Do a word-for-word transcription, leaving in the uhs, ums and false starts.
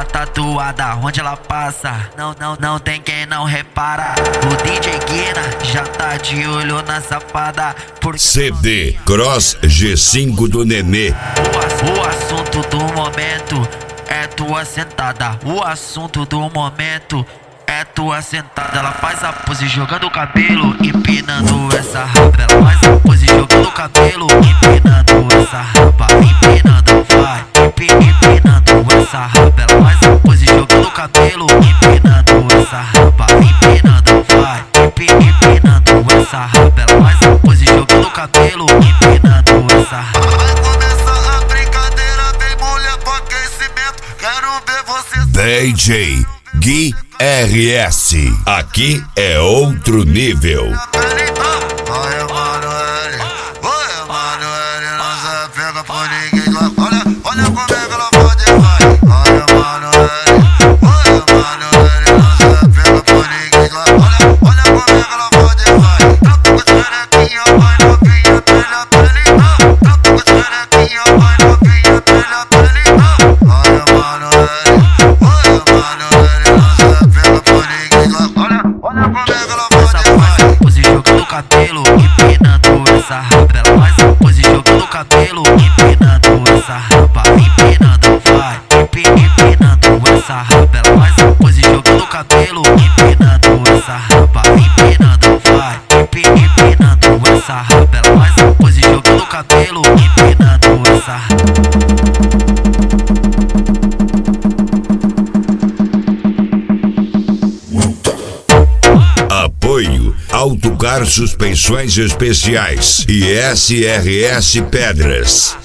tá tatuada onde ela passa. Não, não, não tem quem não repara. O D J Guina já tá de olho na safada. C D Cross G cinco do Nenê. O, o assunto do momento é tua sentada. O assunto do momento é tua sentada. Ela faz a pose jogando o cabelo, empinando essa raba. Ela faz a pose jogando o cabelo, empinando essa raba. Empinando, vai, empinando essa raba. Ela faz a pose jogando o cabelo, empinando essa raba. Empinando, vai, empinando essa raba. Ela faz a pose jogando o cabelo, empinando essa raba. Vai começar a brincadeira, vem mulher pro aquecimento. Quero ver você. D J Gui R S. Aqui é outro nível. Vai, Emanuele, vai, Emanuele, não se pega por ninguém. Olha, olha como é que ela pode, vai. Vai, Emanuele, vai, Emanuele, não se pega por ninguém. Olha, olha como é que ela pode, vai. Tá com xerequinha, vai novinha, pele, pele. Tá com xerequinha, vai novinha, pele, pele. Vai, Emanuele, vai, Emanuele, não se pega por ninguém. Olha, olha como é que ela pode, vai. Pose jogando o cabelo, empinando essa raba. Ela faz a pose jogando o cabelo, empinando essa raba. Empinando, vai, empinando essa raba. Ela faz a pose jogando o cabelo, empinando essa raba. Empinando, vai, empinando essa raba. Ela faz a pose jogando o cabelo, empinando essa raba. Apoio Autocar Suspensões Especiais e S R S Pedras.